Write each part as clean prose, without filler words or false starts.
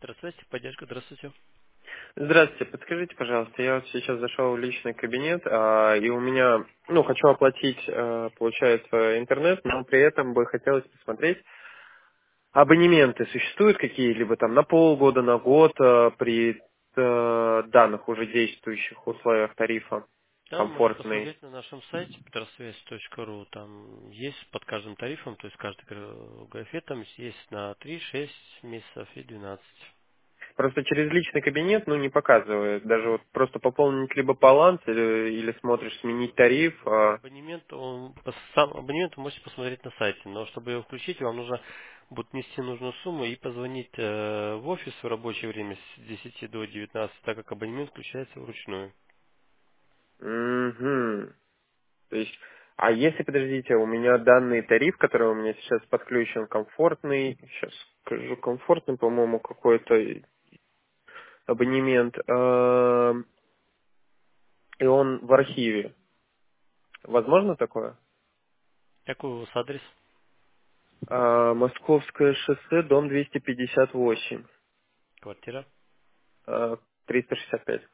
Здравствуйте, поддержка, здравствуйте. Здравствуйте, подскажите, пожалуйста, я вот сейчас зашел в личный кабинет, и у меня, хочу оплатить, получается, интернет, но при этом бы хотелось посмотреть, абонементы существуют какие-либо там на полгода, на год, при данных уже действующих условиях тарифа Да, можете комфортный. посмотреть на нашем сайте petrosвязь.ру. Там есть под каждым тарифом, то есть каждой графе там есть на 3, 6 месяцев и 12. Просто через личный кабинет, не показывает, даже вот просто пополнить либо баланс, или смотришь сменить тариф. Абонемент, сам абонемент вы можете посмотреть на сайте, но чтобы его включить, вам нужно будет внести нужную сумму и позвонить в офис в рабочее время с 10 до 19, так как абонемент включается вручную. Угу. То есть, а если, подождите, у меня данный тариф, который у меня сейчас подключен, комфортный, сейчас скажу, комфортный, по-моему, какой-то абонемент, и он в архиве. Возможно такое? Какой у вас адрес? Московское шоссе, дом 258, Квартира? 365.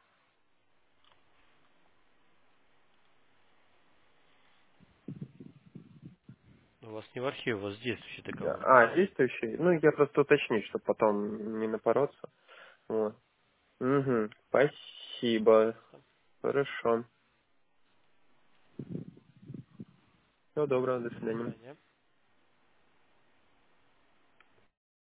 У вас не в архиве, у вас действующий договор. Действующий? Я просто уточню, чтобы потом не напороться. Вот. Угу. Спасибо. Хорошо. Всего доброго, до До свидания. свидания.